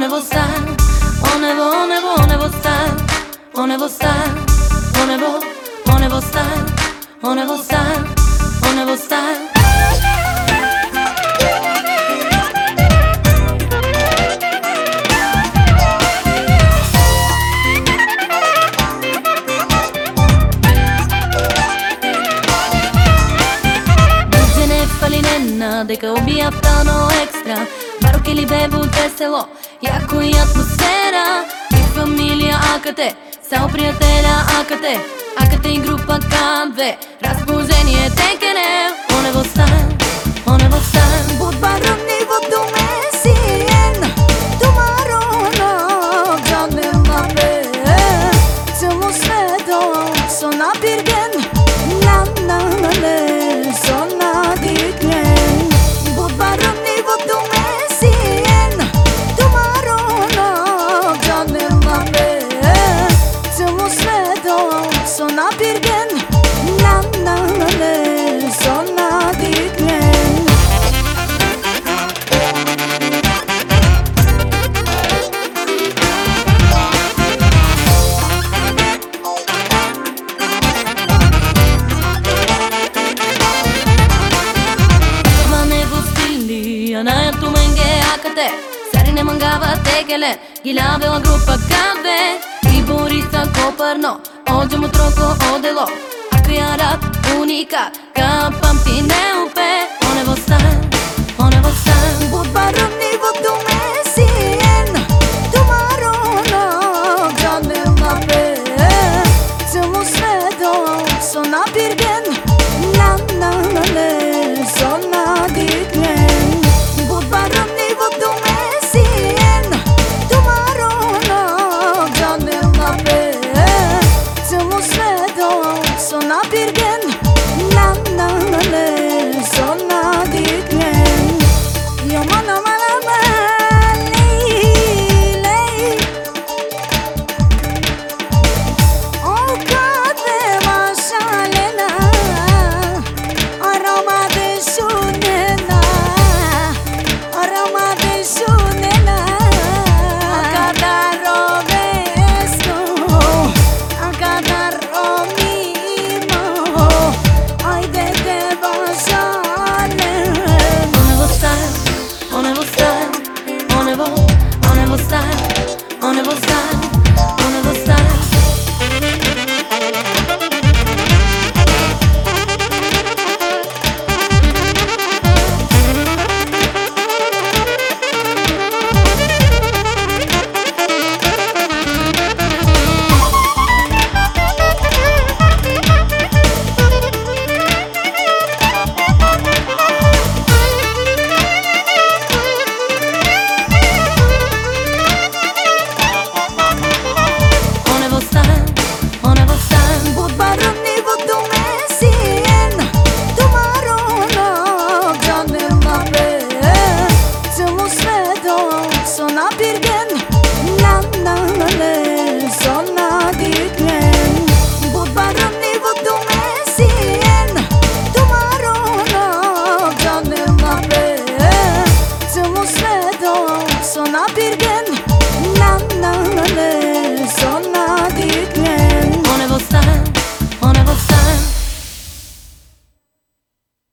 onevo style, onevo style, onevo style, onevo style, onevo style, onevo style. Дека убијата но екстра. Бароки ли бебу весело, јако и атмосфера. И фамилија АКТ, само пријателја АКТ, АКТ и група КБ. Расположение текене, onevo style, onevo style. Budbaron nivo dumesien, tumarona gjanelame. Цело свето со напирген, нанане со надиглен. Budbaron nivo dumesien, tumarona gjanelame. Цело свето со напирген, нанане со надиглен. Naјatu менге АКТ, Сарине мангава текеле, гилавела група КБ. И Бориса Копарно, оđemo troco odelo. Ako ja rap unika, ka pamti ne upe. Onevo style, onevo style. Budbaron nivo